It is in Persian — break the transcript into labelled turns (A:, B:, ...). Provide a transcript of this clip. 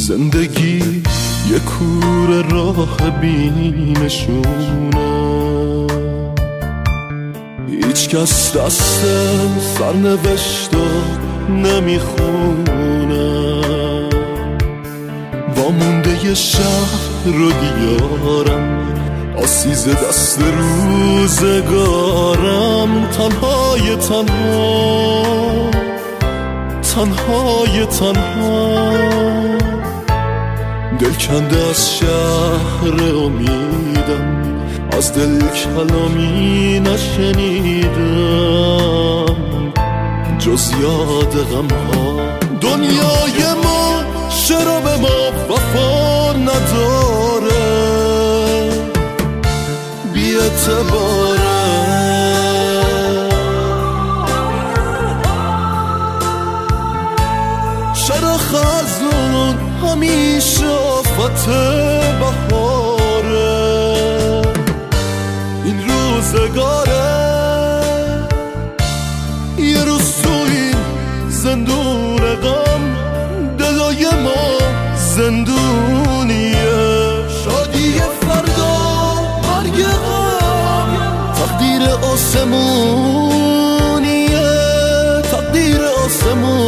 A: زندگی یه کوره راه بینشونه، هیچ کس دست سرنوشتو نمیخونه. وامونده یه شهر رو دیارم، آسیز دست روزگارم، تنهای تنها دل کنده از شهر امیدم، از دل کلامی نشنیدم جز یاد غمها. دنیای ما چرا به ما وفا نداره، بی اعتباره. چرا خزون همیشه آفت بهاره، این روزگاره یه روز تو این زندون غم، دلای ما زندونیه. شادی فردا مرگ غم، تقدیر آسمونیه، تقدیر آسمون.